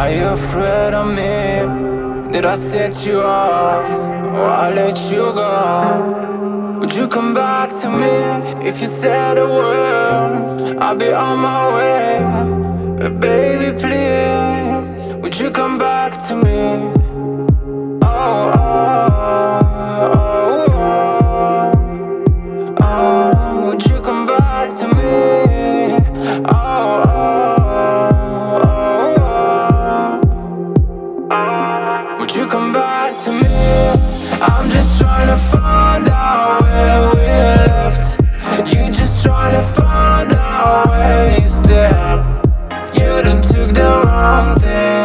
Are you afraid of me? Did I set you off? Or I let you go? Would you come back to me if you said a word? I'll be on my way. But baby, please, would you come back to me? Oh, oh, oh, oh, oh. Would you come back to me? Oh, oh, oh, oh. Would you come back to me? I'm just trying to find out where we left. You just trying to find out where you stepped. You done took the wrong thing.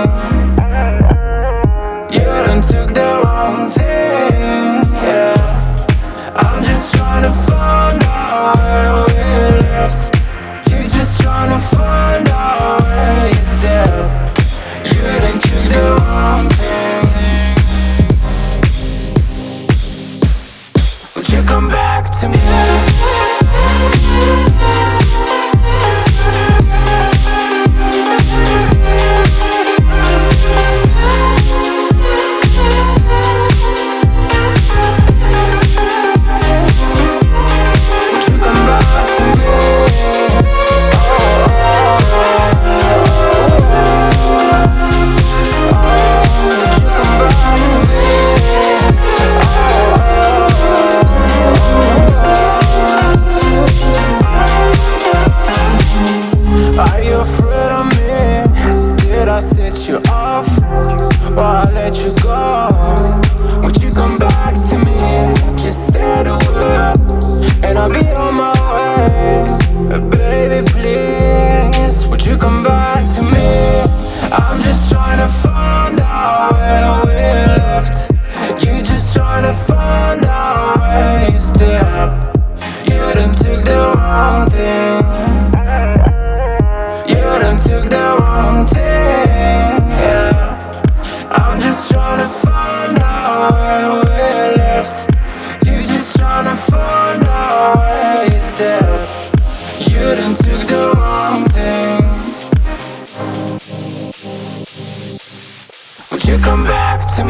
You done took the wrong thing, yeah. I'm just trying to find out where we left. You just trying to find out where you stepped. You done took the wrong thing. Would you come back to me? Are you afraid of me? Did I set you off? Or I let you go? Would you come back to me? Just say the word and I'll be on my way. Baby, please, would you come back to me? I'm just trying to find out where we left. You just trying to find out where you stepped. You done took the wrong thing. You done took the wrong thing, yeah. I'm just trying to find out where we left. You just trying to find out where you stepped. You done took the wrong thing. Would you come back to me?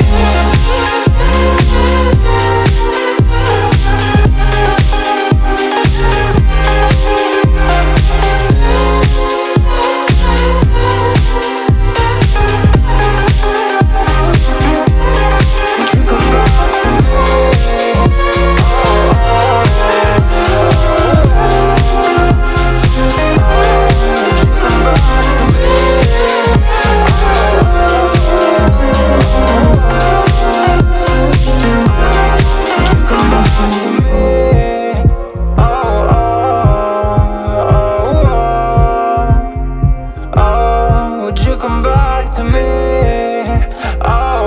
Would you come back to me? Oh,